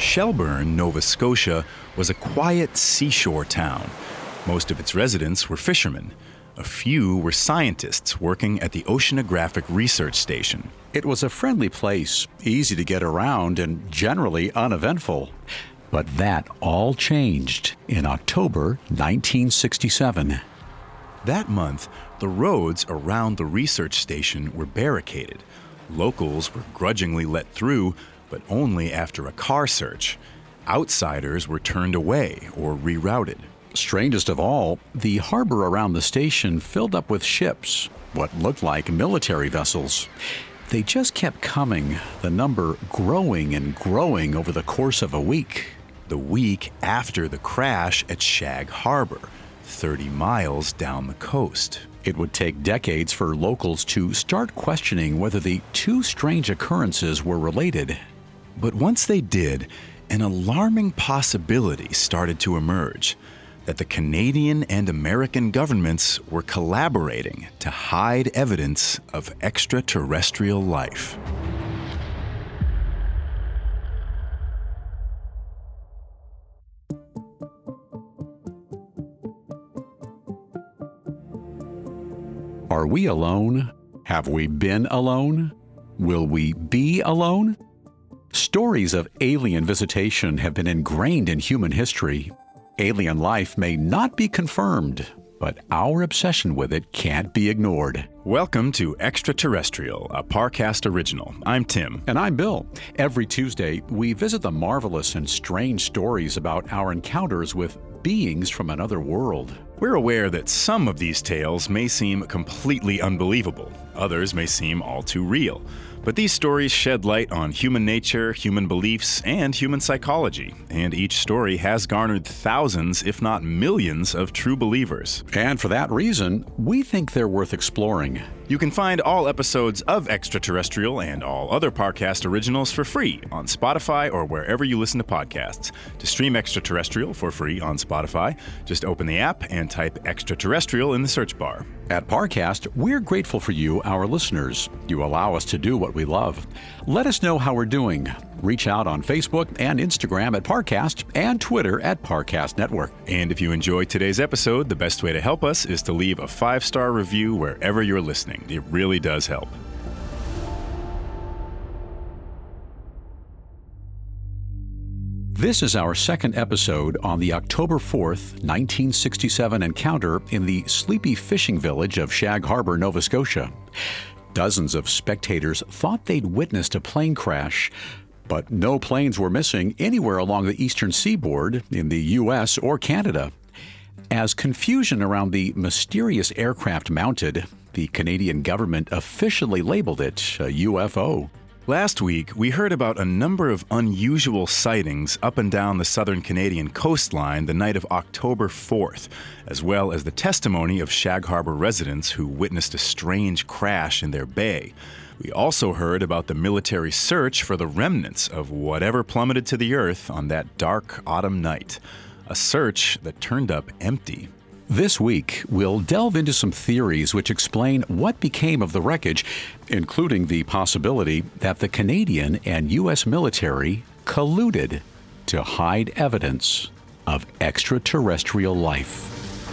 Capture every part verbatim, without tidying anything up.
Shelburne, Nova Scotia, was a quiet seashore town. Most of its residents were fishermen. A few were scientists working at the Oceanographic Research Station. It was a friendly place, easy to get around, and generally uneventful. But that all changed in October nineteen sixty-seven. That month, the roads around the research station were barricaded. Locals were grudgingly let through, but only after a car search. Outsiders were turned away or rerouted. Strangest of all, the harbor around the station filled up with ships, what looked like military vessels. They just kept coming, the number growing and growing over the course of a week. The week after the crash at Shag Harbor, thirty miles down the coast. It would take decades for locals to start questioning whether the two strange occurrences were related. But once they did, an alarming possibility started to emerge, that the Canadian and American governments were collaborating to hide evidence of extraterrestrial life. Are we alone? Have we been alone? Will we be alone? Stories of alien visitation have been ingrained in human history. Alien life may not be confirmed, but our obsession with it can't be ignored. Welcome to Extraterrestrial, a Parcast original. I'm Tim. And I'm Bill. Every Tuesday, we visit the marvelous and strange stories about our encounters with beings from another world. We're aware that some of these tales may seem completely unbelievable. Others may seem all too real. But these stories shed light on human nature, human beliefs, and human psychology. And each story has garnered thousands, if not millions, of true believers. And for that reason, we think they're worth exploring. You can find all episodes of Extraterrestrial and all other Parcast originals for free on Spotify or wherever you listen to podcasts. To stream Extraterrestrial for free on Spotify, just open the app and type Extraterrestrial in the search bar. At Parcast, we're grateful for you, our listeners. You allow us to do what we love. Let us know how we're doing. Reach out on Facebook and Instagram at Parcast and Twitter at Parcast Network. And if you enjoyed today's episode, the best way to help us is to leave a five-star review wherever you're listening. It really does help. This is our second episode on the October fourth, nineteen sixty-seven encounter in the sleepy fishing village of Shag Harbor, Nova Scotia. Dozens of spectators thought they'd witnessed a plane crash, but no planes were missing anywhere along the eastern seaboard in the U S or Canada. As confusion around the mysterious aircraft mounted, the Canadian government officially labeled it a U F O. Last week, we heard about a number of unusual sightings up and down the southern Canadian coastline the night of October fourth, as well as the testimony of Shag Harbor residents who witnessed a strange crash in their bay. We also heard about the military search for the remnants of whatever plummeted to the earth on that dark autumn night. A search that turned up empty. This week, we'll delve into some theories which explain what became of the wreckage, including the possibility that the Canadian and U S military colluded to hide evidence of extraterrestrial life.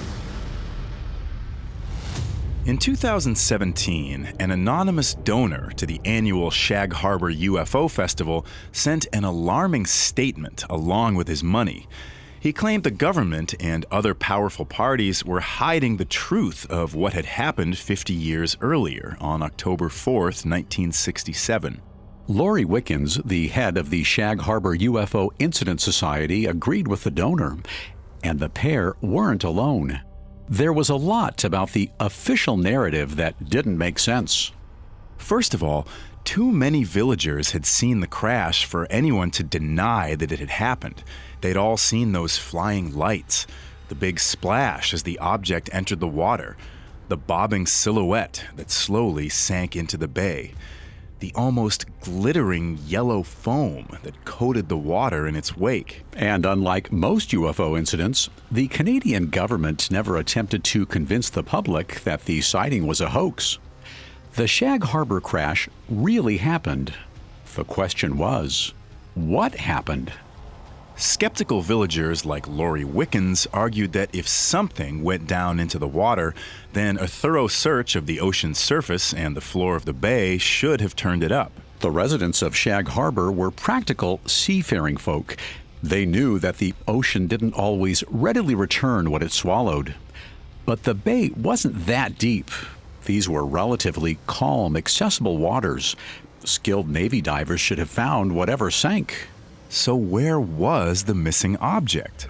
In two thousand seventeen, an anonymous donor to the annual Shag Harbor U F O Festival sent an alarming statement along with his money. He claimed the government and other powerful parties were hiding the truth of what had happened fifty years earlier on October fourth, nineteen sixty-seven. Laurie Wickens, the head of the Shag Harbor U F O Incident Society, agreed with the donor, and the pair weren't alone. There was a lot about the official narrative that didn't make sense. First of all, too many villagers had seen the crash for anyone to deny that it had happened. They'd all seen those flying lights, the big splash as the object entered the water, the bobbing silhouette that slowly sank into the bay, the almost glittering yellow foam that coated the water in its wake. And unlike most U F O incidents, the Canadian government never attempted to convince the public that the sighting was a hoax. The Shag Harbor crash really happened. The question was, what happened? Skeptical villagers like Laurie Wickens argued that if something went down into the water, then a thorough search of the ocean's surface and the floor of the bay should have turned it up. The residents of Shag Harbor were practical seafaring folk. They knew that the ocean didn't always readily return what it swallowed. But the bay wasn't that deep. These were relatively calm, accessible waters. Skilled Navy divers should have found whatever sank. So where was the missing object?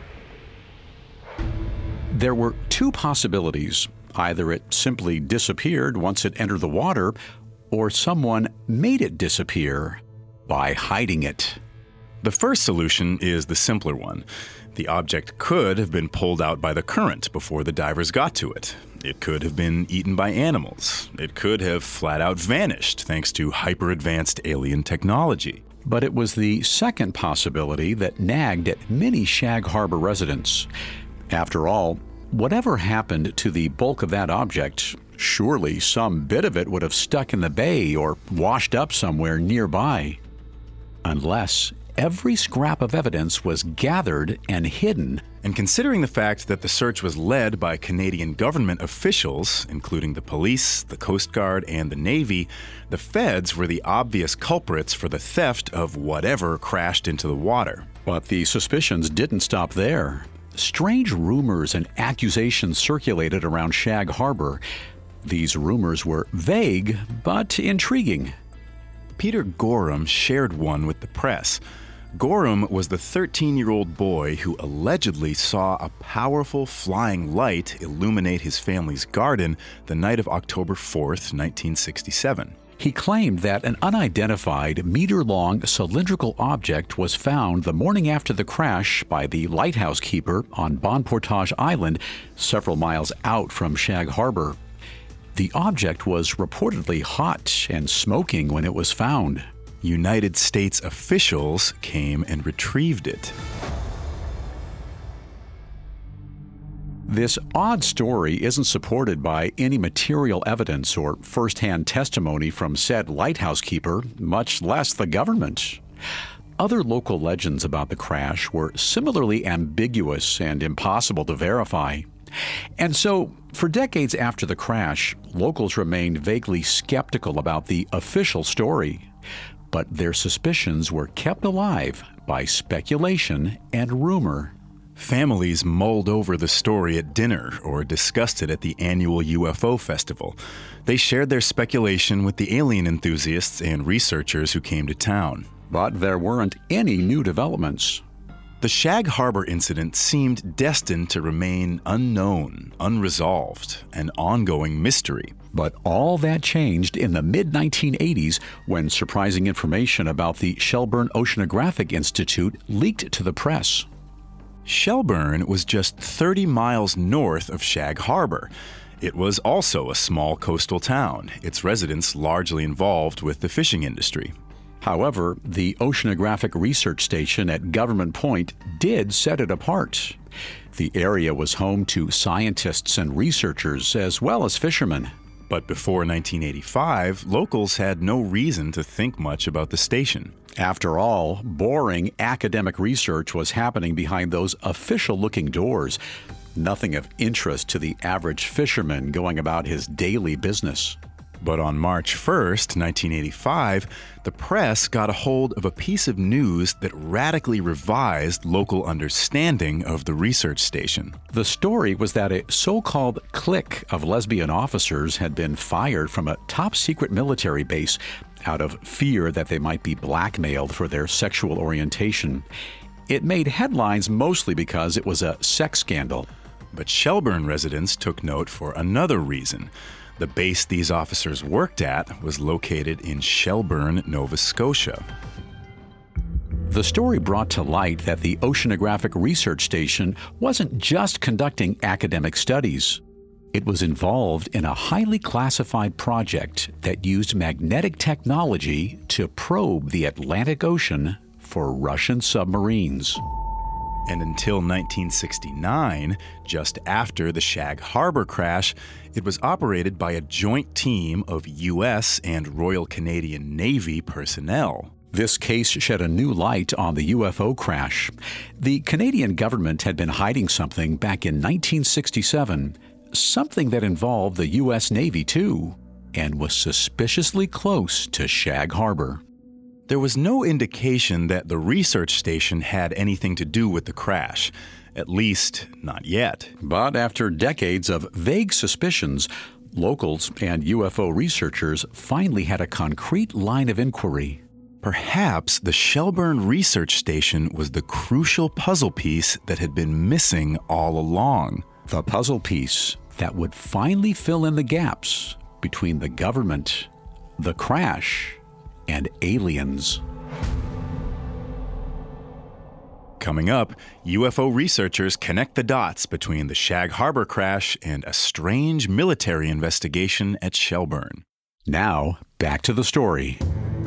There were two possibilities. Either it simply disappeared once it entered the water, or someone made it disappear by hiding it. The first solution is the simpler one. The object could have been pulled out by the current before the divers got to it. It could have been eaten by animals. It could have flat out vanished thanks to hyper-advanced alien technology. But it was the second possibility that nagged at many Shag Harbor residents. After all, whatever happened to the bulk of that object, surely some bit of it would have stuck in the bay or washed up somewhere nearby. Unless every scrap of evidence was gathered and hidden. And considering the fact that the search was led by Canadian government officials, including the police, the Coast Guard, and the Navy, the feds were the obvious culprits for the theft of whatever crashed into the water. But the suspicions didn't stop there. Strange rumors and accusations circulated around Shag Harbor. These rumors were vague but intriguing. Peter Gorham shared one with the press. Gorham was the thirteen-year-old boy who allegedly saw a powerful flying light illuminate his family's garden the night of October fourth, nineteen sixty-seven. He claimed that an unidentified, meter-long cylindrical object was found the morning after the crash by the lighthouse keeper on Bon Portage Island, several miles out from Shag Harbor. The object was reportedly hot and smoking when it was found. United States officials came and retrieved it. This odd story isn't supported by any material evidence or first-hand testimony from said lighthouse keeper, much less the government. Other local legends about the crash were similarly ambiguous and impossible to verify. And so, for decades after the crash, locals remained vaguely skeptical about the official story. But their suspicions were kept alive by speculation and rumor. Families mulled over the story at dinner or discussed it at the annual U F O festival. They shared their speculation with the alien enthusiasts and researchers who came to town. But there weren't any new developments. The Shag Harbor incident seemed destined to remain unknown, unresolved, an ongoing mystery. But all that changed in the mid nineteen eighties when surprising information about the Shelburne Oceanographic Institute leaked to the press. Shelburne was just thirty miles north of Shag Harbor. It was also a small coastal town, its residents largely involved with the fishing industry. However, the Oceanographic Research Station at Government Point did set it apart. The area was home to scientists and researchers as well as fishermen. But before nineteen eighty-five, locals had no reason to think much about the station. After all, boring academic research was happening behind those official-looking doors. Nothing of interest to the average fisherman going about his daily business. But on March first, nineteen eighty-five, the press got a hold of a piece of news that radically revised local understanding of the research station. The story was that a so-called clique of lesbian officers had been fired from a top-secret military base out of fear that they might be blackmailed for their sexual orientation. It made headlines mostly because it was a sex scandal. But Shelburne residents took note for another reason. The base these officers worked at was located in Shelburne, Nova Scotia. The story brought to light that the Oceanographic Research Station wasn't just conducting academic studies. It was involved in a highly classified project that used magnetic technology to probe the Atlantic Ocean for Russian submarines. And until nineteen sixty-nine, just after the Shag Harbor crash, it was operated by a joint team of U S and Royal Canadian Navy personnel. This case shed a new light on the U F O crash. The Canadian government had been hiding something back in nineteen sixty-seven, something that involved the U S Navy too, and was suspiciously close to Shag Harbor. There was no indication that the research station had anything to do with the crash, at least not yet. But after decades of vague suspicions, locals and U F O researchers finally had a concrete line of inquiry. Perhaps the Shelburne Research Station was the crucial puzzle piece that had been missing all along. The puzzle piece that would finally fill in the gaps between the government, the crash, and aliens. Coming up, U F O researchers connect the dots between the Shag Harbor crash and a strange military investigation at Shelburne. Now, back to the story.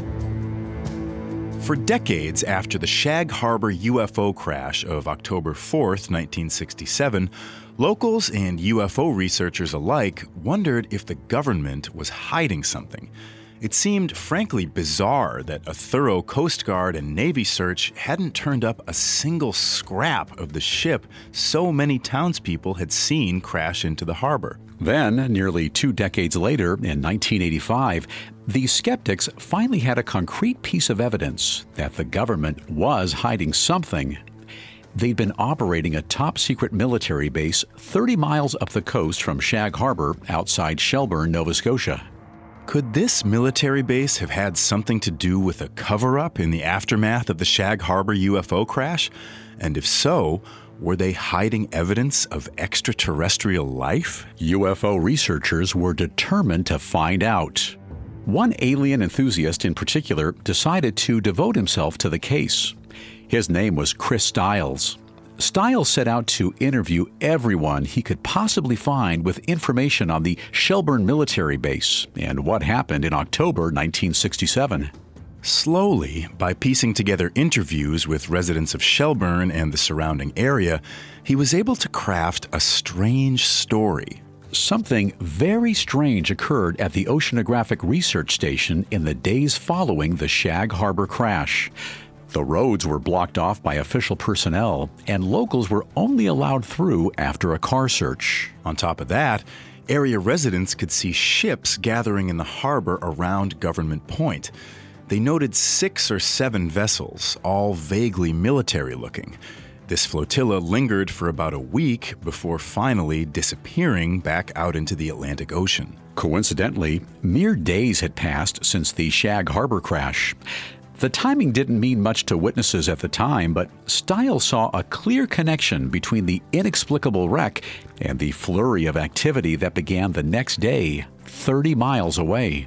For decades after the Shag Harbor U F O crash of October fourth, nineteen sixty-seven, locals and U F O researchers alike wondered if the government was hiding something. It seemed frankly bizarre that a thorough Coast Guard and Navy search hadn't turned up a single scrap of the ship so many townspeople had seen crash into the harbor. Then, nearly two decades later, in nineteen eighty-five, the skeptics finally had a concrete piece of evidence that the government was hiding something. They'd been operating a top-secret military base thirty miles up the coast from Shag Harbor outside Shelburne, Nova Scotia. Could this military base have had something to do with a cover-up in the aftermath of the Shag Harbor U F O crash? And if so, were they hiding evidence of extraterrestrial life? U F O researchers were determined to find out. One alien enthusiast in particular decided to devote himself to the case. His name was Chris Stiles. Stiles set out to interview everyone he could possibly find with information on the Shelburne military base and what happened in October nineteen sixty-seven. Slowly, by piecing together interviews with residents of Shelburne and the surrounding area, he was able to craft a strange story. Something very strange occurred at the Oceanographic Research Station in the days following the Shag Harbor crash. The roads were blocked off by official personnel, and locals were only allowed through after a car search. On top of that, area residents could see ships gathering in the harbor around Government Point. They noted six or seven vessels, all vaguely military-looking. This flotilla lingered for about a week before finally disappearing back out into the Atlantic Ocean. Coincidentally, mere days had passed since the Shag Harbor crash. The timing didn't mean much to witnesses at the time, but Stiles saw a clear connection between the inexplicable wreck and the flurry of activity that began the next day, thirty miles away.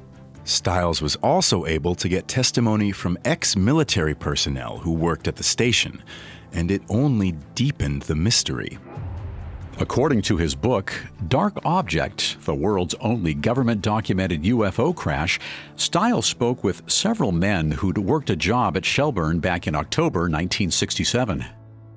Stiles was also able to get testimony from ex-military personnel who worked at the station, and it only deepened the mystery. According to his book, Dark Object, the world's only government-documented U F O crash, Stiles spoke with several men who'd worked a job at Shelburne back in October nineteen sixty-seven.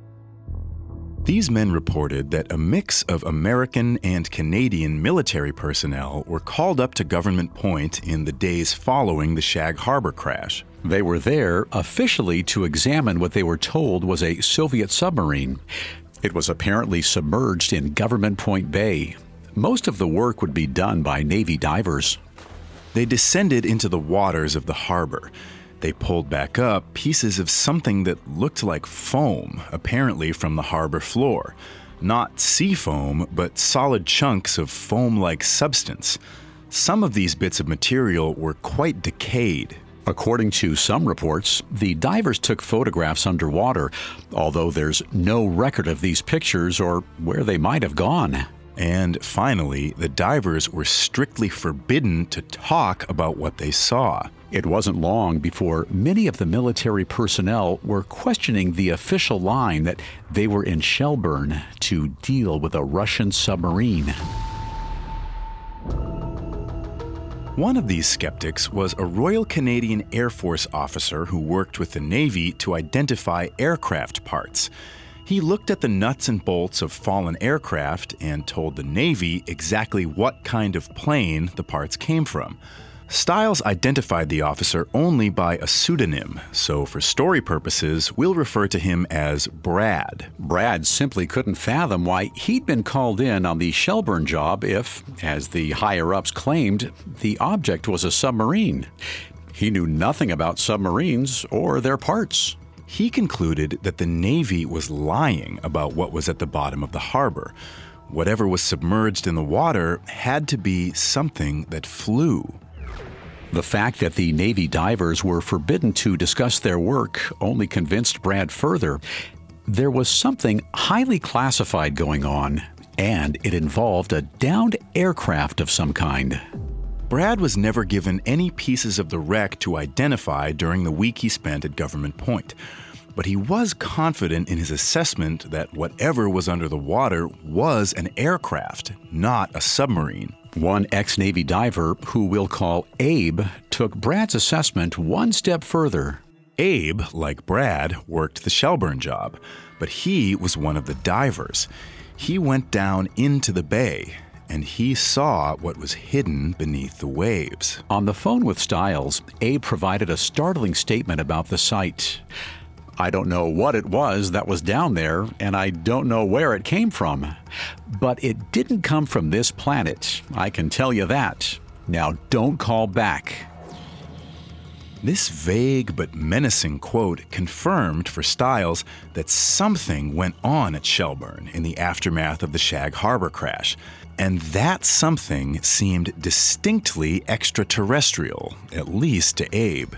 These men reported that a mix of American and Canadian military personnel were called up to Government Point in the days following the Shag Harbor crash. They were there officially to examine what they were told was a Soviet submarine. It was apparently submerged in Government Point Bay. Most of the work would be done by Navy divers. They descended into the waters of the harbor. They pulled back up pieces of something that looked like foam, apparently from the harbor floor. Not sea foam, but solid chunks of foam-like substance. Some of these bits of material were quite decayed. According to some reports, the divers took photographs underwater, although there's no record of these pictures or where they might have gone. And finally, the divers were strictly forbidden to talk about what they saw. It wasn't long before many of the military personnel were questioning the official line that they were in Shelburne to deal with a Russian submarine. One of these skeptics was a Royal Canadian Air Force officer who worked with the Navy to identify aircraft parts. He looked at the nuts and bolts of fallen aircraft and told the Navy exactly what kind of plane the parts came from. Stiles identified the officer only by a pseudonym, so for story purposes, we'll refer to him as Brad. Brad simply couldn't fathom why he'd been called in on the Shelburne job if, as the higher-ups claimed, the object was a submarine. He knew nothing about submarines or their parts. He concluded that the Navy was lying about what was at the bottom of the harbor. Whatever was submerged in the water had to be something that flew. The fact that the Navy divers were forbidden to discuss their work only convinced Brad further. There was something highly classified going on, and it involved a downed aircraft of some kind. Brad was never given any pieces of the wreck to identify during the week he spent at Government Point, but he was confident in his assessment that whatever was under the water was an aircraft, not a submarine. One ex-Navy diver, who we'll call Abe, took Brad's assessment one step further. Abe, like Brad, worked the Shelburne job, but he was one of the divers. He went down into the bay, and he saw what was hidden beneath the waves. On the phone with Stiles, Abe provided a startling statement about the site. I don't know what it was that was down there, and I don't know where it came from. But it didn't come from this planet, I can tell you that. Now don't call back. This vague but menacing quote confirmed for Stiles that something went on at Shelburne in the aftermath of the Shag Harbor crash. And that something seemed distinctly extraterrestrial, at least to Abe.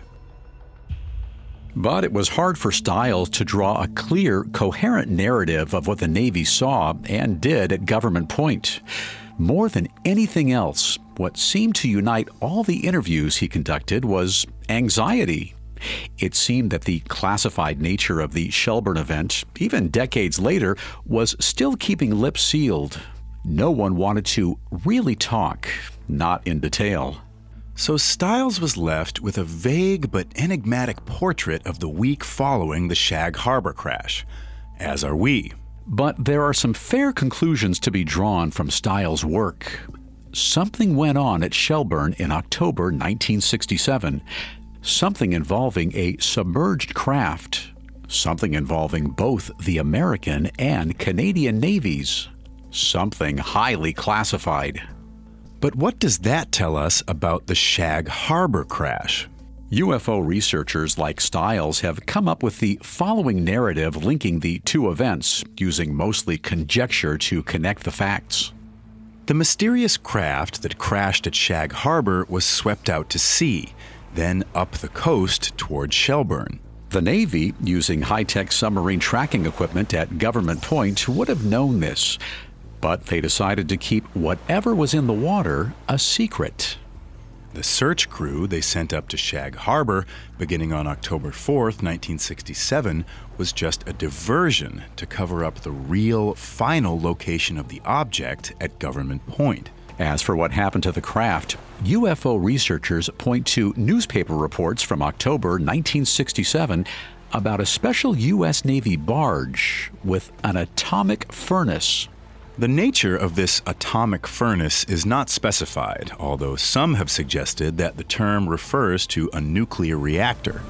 But it was hard for Stiles to draw a clear, coherent narrative of what the Navy saw and did at Government Point. More than anything else, what seemed to unite all the interviews he conducted was anxiety. It seemed that the classified nature of the Shelburne event, even decades later, was still keeping lips sealed. No one wanted to really talk, not in detail. So Stiles was left with a vague but enigmatic portrait of the week following the Shag Harbor crash, as are we. But there are some fair conclusions to be drawn from Stiles' work. Something went on at Shelburne in October nineteen sixty-seven, something involving a submerged craft, something involving both the American and Canadian navies, something highly classified. But what does that tell us about the Shag Harbor crash? U F O researchers like Stiles have come up with the following narrative linking the two events, using mostly conjecture to connect the facts. The mysterious craft that crashed at Shag Harbor was swept out to sea, then up the coast toward Shelburne. The Navy, using high-tech submarine tracking equipment at Government Point, would have known this. But they decided to keep whatever was in the water a secret. The search crew they sent up to Shag Harbor, beginning on October fourth, nineteen sixty-seven, was just a diversion to cover up the real, final location of the object at Government Point. As for what happened to the craft, U F O researchers point to newspaper reports from October nineteen sixty-seven about a special U S Navy barge with an atomic furnace. The nature of this atomic furnace is not specified, although some have suggested that the term refers to a nuclear reactor.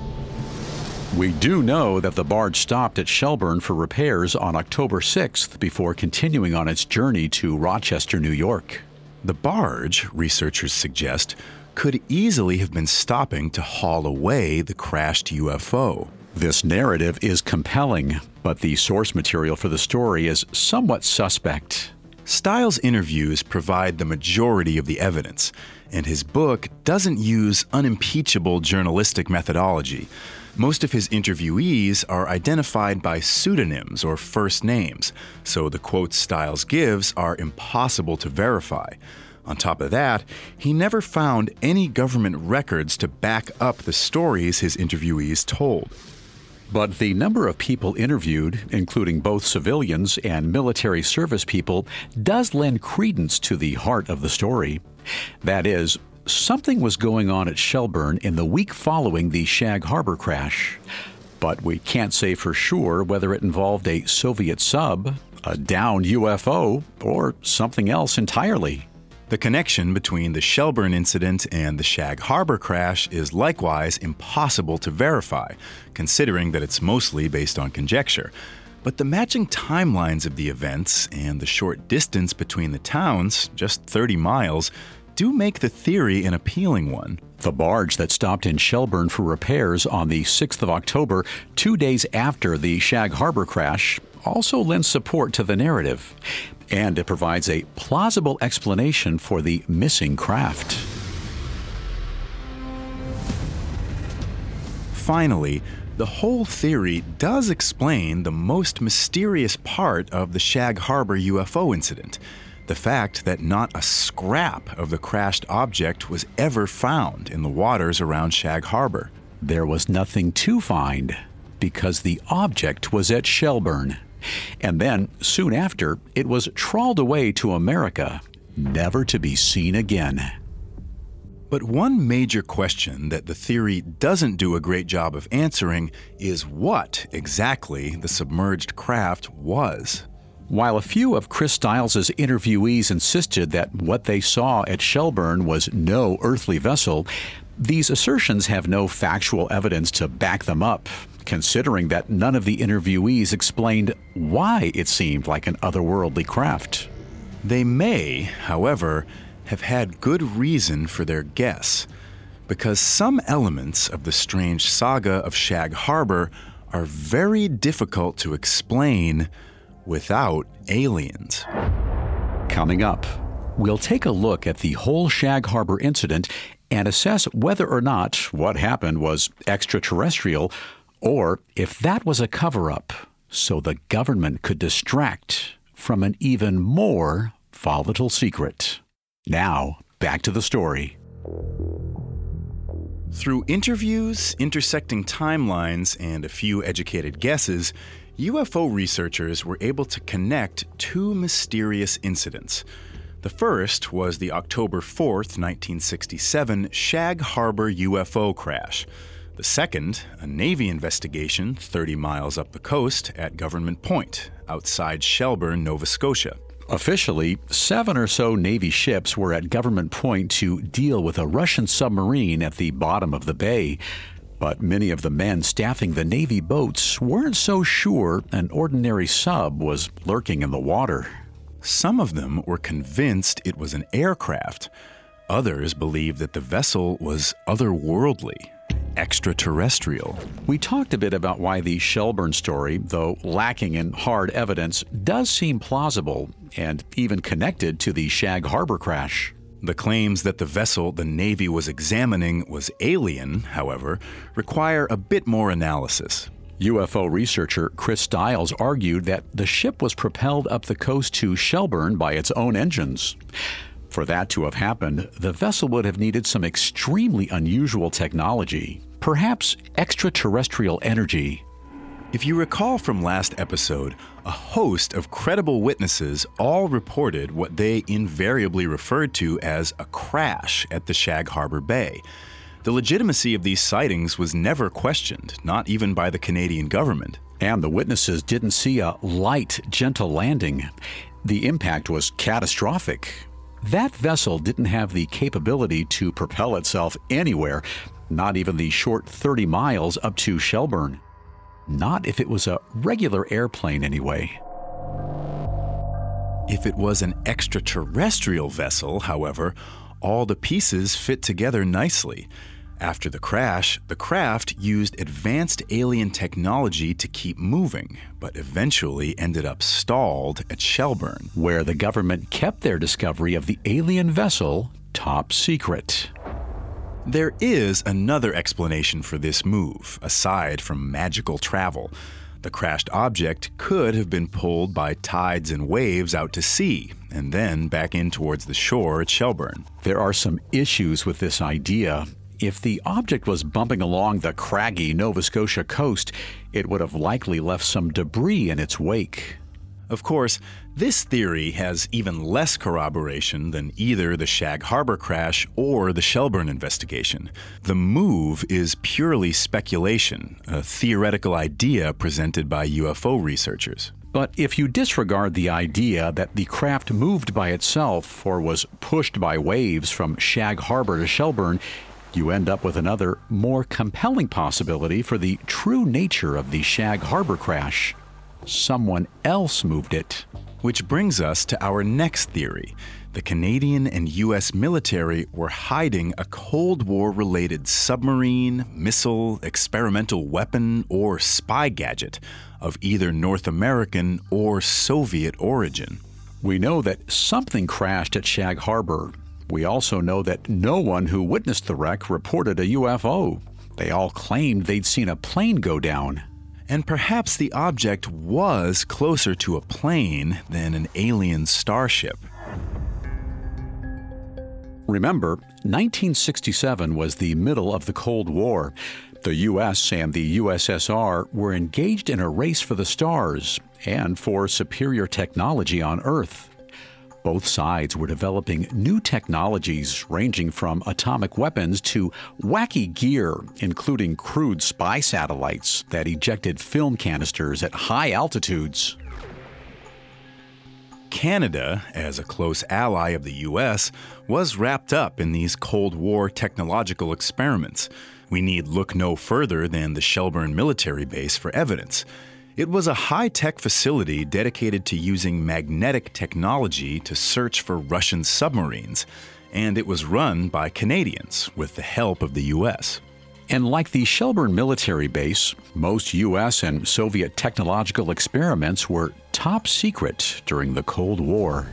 We do know that the barge stopped at Shelburne for repairs on October sixth before continuing on its journey to Rochester, New York. The barge, researchers suggest, could easily have been stopping to haul away the crashed U F O. This narrative is compelling, but the source material for the story is somewhat suspect. Stiles' interviews provide the majority of the evidence, and his book doesn't use unimpeachable journalistic methodology. Most of his interviewees are identified by pseudonyms or first names, so the quotes Stiles gives are impossible to verify. On top of that, he never found any government records to back up the stories his interviewees told. But the number of people interviewed, including both civilians and military service people, does lend credence to the heart of the story. That is, something was going on at Shelburne in the week following the Shag Harbor crash. But we can't say for sure whether it involved a Soviet sub, a downed U F O, or something else entirely. The connection between the Shelburne incident and the Shag Harbor crash is likewise impossible to verify, considering that it's mostly based on conjecture. But the matching timelines of the events and the short distance between the towns, just thirty miles, do make the theory an appealing one. The barge that stopped in Shelburne for repairs on the sixth of October, two days after the Shag Harbor crash, also lends support to the narrative. And it provides a plausible explanation for the missing craft. Finally, the whole theory does explain the most mysterious part of the Shag Harbor U F O incident. The fact that not a scrap of the crashed object was ever found in the waters around Shag Harbor. There was nothing to find because the object was at Shelburne. And then, soon after, it was trawled away to America, never to be seen again. But one major question that the theory doesn't do a great job of answering is what exactly the submerged craft was. While a few of Chris Stiles' interviewees insisted that what they saw at Shelburne was no earthly vessel, these assertions have no factual evidence to back them up, considering that none of the interviewees explained why it seemed like an otherworldly craft. They may, however, have had good reason for their guess, because some elements of the strange saga of Shag Harbor are very difficult to explain without aliens. Coming up, we'll take a look at the whole Shag Harbor incident and assess whether or not what happened was extraterrestrial or if that was a cover-up so the government could distract from an even more volatile secret. Now, back to the story. Through interviews, intersecting timelines, and a few educated guesses, U F O researchers were able to connect two mysterious incidents. The first was the October fourth, nineteen sixty-seven Shag Harbor U F O crash. The second, a Navy investigation thirty miles up the coast at Government Point, outside Shelburne, Nova Scotia. Officially, seven or so Navy ships were at Government Point to deal with a Russian submarine at the bottom of the bay. But many of the men staffing the Navy boats weren't so sure an ordinary sub was lurking in the water. Some of them were convinced it was an aircraft. Others believed that the vessel was otherworldly, extraterrestrial. We talked a bit about why the Shelburne story, though lacking in hard evidence, does seem plausible and even connected to the Shag Harbor crash. The claims that the vessel the Navy was examining was alien, however, require a bit more analysis. U F O researcher Chris Stiles argued that the ship was propelled up the coast to Shelburne by its own engines. For that to have happened, the vessel would have needed some extremely unusual technology, perhaps extraterrestrial energy. If you recall from last episode, a host of credible witnesses all reported what they invariably referred to as a crash at the Shag Harbor Bay. The legitimacy of these sightings was never questioned, not even by the Canadian government. And the witnesses didn't see a light, gentle landing. The impact was catastrophic. That vessel didn't have the capability to propel itself anywhere, not even the short thirty miles up to Shelburne. Not if it was a regular airplane, anyway. If it was an extraterrestrial vessel, however, all the pieces fit together nicely. After the crash, the craft used advanced alien technology to keep moving, but eventually ended up stalled at Shelburne, where the government kept their discovery of the alien vessel top secret. There is another explanation for this move, aside from magical travel. The crashed object could have been pulled by tides and waves out to sea, and then back in towards the shore at Shelburne. There are some issues with this idea. If the object was bumping along the craggy Nova Scotia coast, it would have likely left some debris in its wake. Of course, this theory has even less corroboration than either the Shag Harbor crash or the Shelburne investigation. The move is purely speculation, a theoretical idea presented by U F O researchers. But if you disregard the idea that the craft moved by itself or was pushed by waves from Shag Harbor to Shelburne, you end up with another, more compelling possibility for the true nature of the Shag Harbor crash. Someone else moved it. Which brings us to our next theory. The Canadian and U S military were hiding a Cold War-related submarine, missile, experimental weapon, or spy gadget of either North American or Soviet origin. We know that something crashed at Shag Harbor. We also know that no one who witnessed the wreck reported a U F O. They all claimed they'd seen a plane go down. And perhaps the object was closer to a plane than an alien starship. Remember, nineteen sixty-seven was the middle of the Cold War. The U S and the U S S R were engaged in a race for the stars and for superior technology on Earth. Both sides were developing new technologies ranging from atomic weapons to wacky gear, including crude spy satellites that ejected film canisters at high altitudes. Canada, as a close ally of the U S, was wrapped up in these Cold War technological experiments. We need look no further than the Shelburne military base for evidence. It was a high-tech facility dedicated to using magnetic technology to search for Russian submarines, and it was run by Canadians with the help of the U S. And like the Shelburne military base, most U S and Soviet technological experiments were top secret during the Cold War.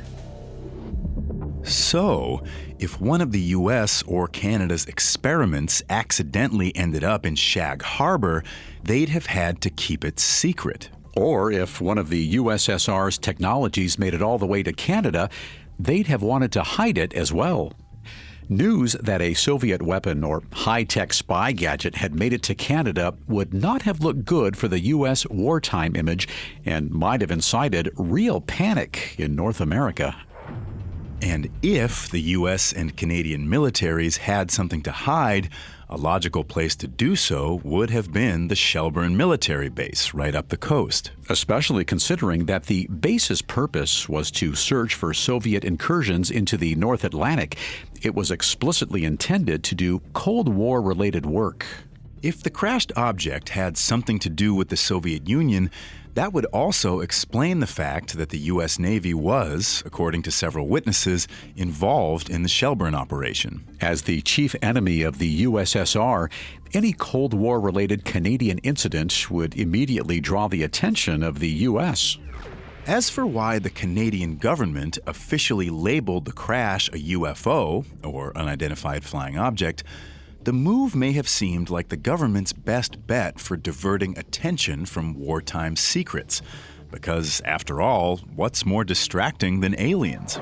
So, if one of the U S or Canada's experiments accidentally ended up in Shag Harbor, they'd have had to keep it secret. Or if one of the U S S R's technologies made it all the way to Canada, they'd have wanted to hide it as well. News that a Soviet weapon or high-tech spy gadget had made it to Canada would not have looked good for the U S wartime image and might have incited real panic in North America. And if the U S and Canadian militaries had something to hide, a logical place to do so would have been the Shelburne military base right up the coast. Especially considering that the base's purpose was to search for Soviet incursions into the North Atlantic. It was explicitly intended to do Cold War-related work. If the crashed object had something to do with the Soviet Union, that would also explain the fact that the U S Navy was, according to several witnesses, involved in the Shelburne operation. As the chief enemy of the U S S R, any Cold War-related Canadian incident would immediately draw the attention of the U S. As for why the Canadian government officially labeled the crash a U F O, or unidentified flying object, the move may have seemed like the government's best bet for diverting attention from wartime secrets. Because, after all, what's more distracting than aliens?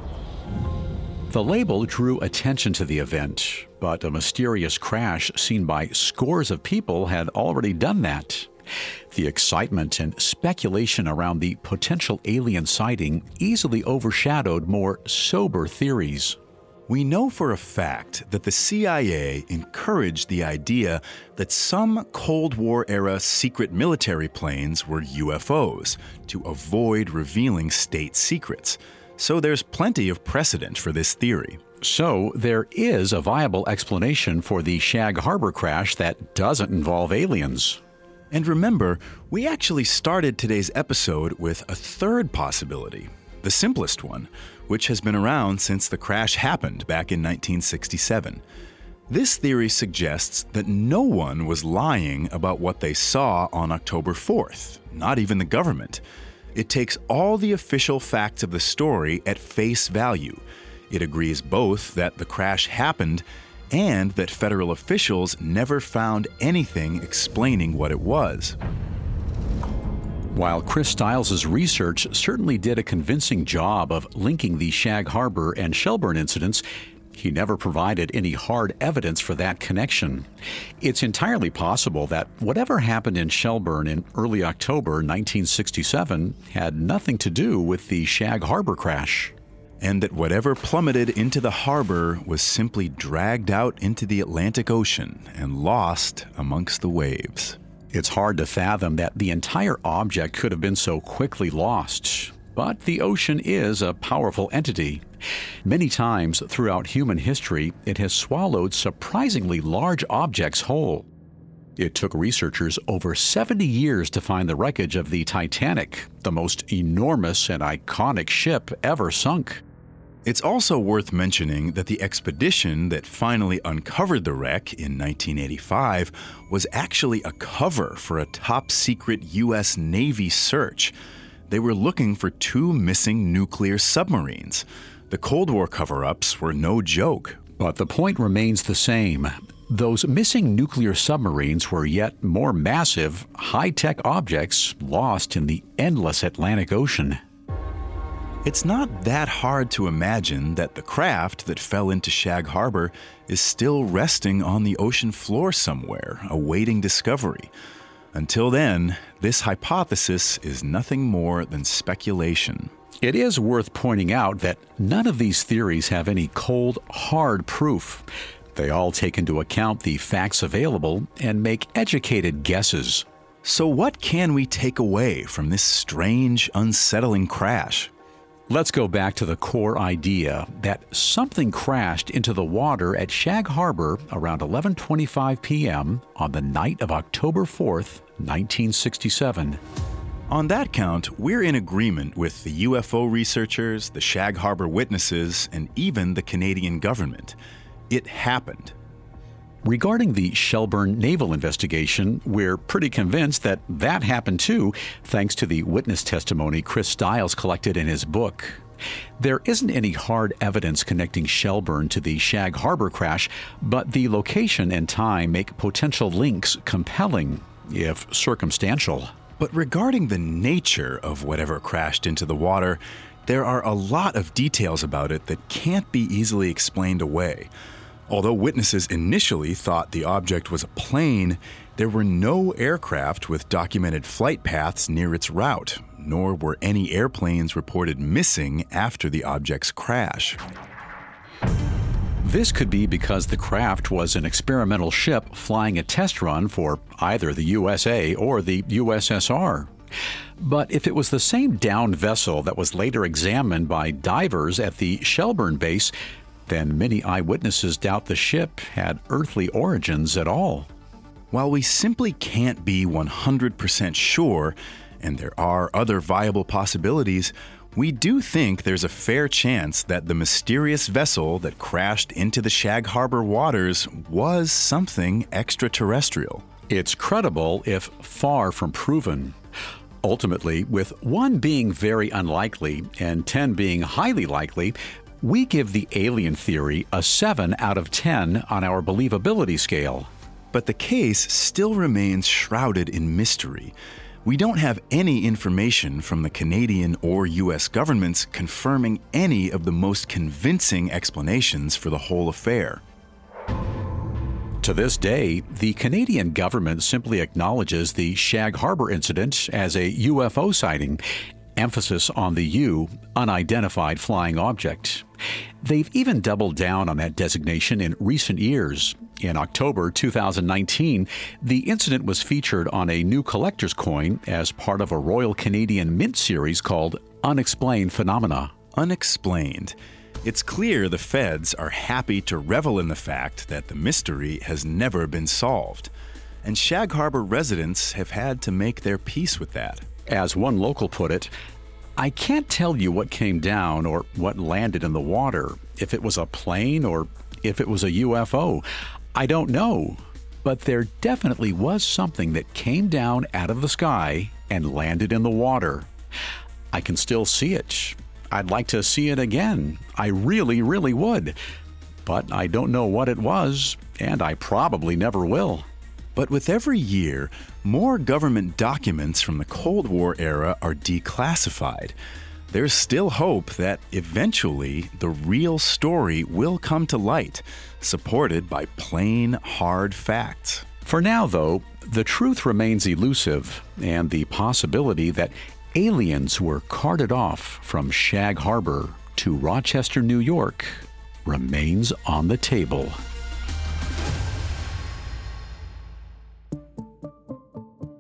The label drew attention to the event, but a mysterious crash seen by scores of people had already done that. The excitement and speculation around the potential alien sighting easily overshadowed more sober theories. We know for a fact that the C I A encouraged the idea that some Cold War-era secret military planes were U F Os to avoid revealing state secrets. So there's plenty of precedent for this theory. So there is a viable explanation for the Shag Harbor crash that doesn't involve aliens. And remember, we actually started today's episode with a third possibility, the simplest one, which has been around since the crash happened back in nineteen sixty-seven. This theory suggests that no one was lying about what they saw on October fourth, not even the government. It takes all the official facts of the story at face value. It agrees both that the crash happened and that federal officials never found anything explaining what it was. While Chris Stiles' research certainly did a convincing job of linking the Shag Harbor and Shelburne incidents, he never provided any hard evidence for that connection. It's entirely possible that whatever happened in Shelburne in early October nineteen sixty-seven had nothing to do with the Shag Harbor crash. And that whatever plummeted into the harbor was simply dragged out into the Atlantic Ocean and lost amongst the waves. It's hard to fathom that the entire object could have been so quickly lost. But the ocean is a powerful entity. Many times throughout human history, it has swallowed surprisingly large objects whole. It took researchers over seventy years to find the wreckage of the Titanic, the most enormous and iconic ship ever sunk. It's also worth mentioning that the expedition that finally uncovered the wreck in nineteen eighty-five was actually a cover for a top-secret U S Navy search. They were looking for two missing nuclear submarines. The Cold War cover-ups were no joke. But the point remains the same. Those missing nuclear submarines were yet more massive, high-tech objects lost in the endless Atlantic Ocean. It's not that hard to imagine that the craft that fell into Shag Harbor is still resting on the ocean floor somewhere, awaiting discovery. Until then, this hypothesis is nothing more than speculation. It is worth pointing out that none of these theories have any cold, hard proof. They all take into account the facts available and make educated guesses. So what can we take away from this strange, unsettling crash? Let's go back to the core idea that something crashed into the water at Shag Harbor around eleven twenty-five p.m. on the night of October fourth, nineteen sixty-seven. On that count, we're in agreement with the U F O researchers, the Shag Harbor witnesses, and even the Canadian government. It happened. Regarding the Shelburne naval investigation, we're pretty convinced that that happened too, thanks to the witness testimony Chris Stiles collected in his book. There isn't any hard evidence connecting Shelburne to the Shag Harbor crash, but the location and time make potential links compelling, if circumstantial. But regarding the nature of whatever crashed into the water, there are a lot of details about it that can't be easily explained away. Although witnesses initially thought the object was a plane, there were no aircraft with documented flight paths near its route, nor were any airplanes reported missing after the object's crash. This could be because the craft was an experimental ship flying a test run for either the U S A or the U S S R. But if it was the same downed vessel that was later examined by divers at the Shelburne base, then many eyewitnesses doubt the ship had earthly origins at all. While we simply can't be one hundred percent sure, and there are other viable possibilities, we do think there's a fair chance that the mysterious vessel that crashed into the Shag Harbor waters was something extraterrestrial. It's credible, if far from proven. Ultimately, with one being very unlikely and ten being highly likely, we give the alien theory a seven out of ten on our believability scale. But the case still remains shrouded in mystery. We don't have any information from the Canadian or U S governments confirming any of the most convincing explanations for the whole affair. To this day, the Canadian government simply acknowledges the Shag Harbor incident as a U F O sighting, emphasis on the U, unidentified flying object. They've even doubled down on that designation in recent years. In October two thousand nineteen, the incident was featured on a new collector's coin as part of a Royal Canadian Mint series called Unexplained Phenomena. Unexplained. It's clear the feds are happy to revel in the fact that the mystery has never been solved. And Shag Harbor residents have had to make their peace with that. As one local put it, I can't tell you what came down or what landed in the water, if it was a plane or if it was a U F O. I don't know, but there definitely was something that came down out of the sky and landed in the water. I can still see it. I'd like to see it again. I really, really would. But I don't know what it was, and I probably never will. But with every year, more government documents from the Cold War era are declassified. There's still hope that eventually the real story will come to light, supported by plain, hard facts. For now, though, the truth remains elusive, and the possibility that aliens were carted off from Shag Harbor to Rochester, New York, remains on the table.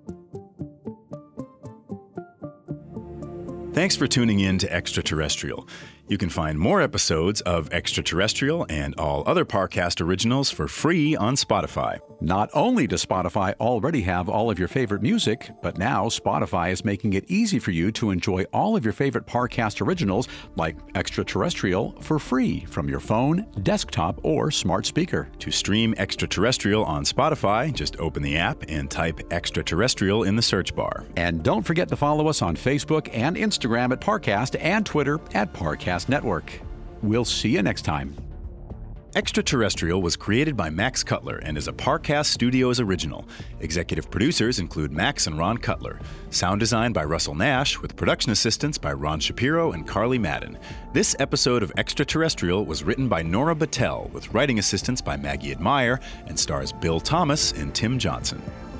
Thanks for tuning in to Extraterrestrial. You can find more episodes of Extraterrestrial and all other Parcast originals for free on Spotify. Not only does Spotify already have all of your favorite music, but now Spotify is making it easy for you to enjoy all of your favorite Parcast originals like Extraterrestrial for free from your phone, desktop, or smart speaker. To stream Extraterrestrial on Spotify, just open the app and type Extraterrestrial in the search bar. And don't forget to follow us on Facebook and Instagram at Parcast and Twitter at Parcast Network. We'll see you next time. Extraterrestrial was created by Max Cutler and is a Parcast Studios original. Executive producers include Max and Ron Cutler. Sound design by Russell Nash, with production assistance by Ron Shapiro and Carly Madden. This episode of Extraterrestrial was written by Nora Battelle, with writing assistance by Maggie Admire, and stars Bill Thomas and Tim Johnson.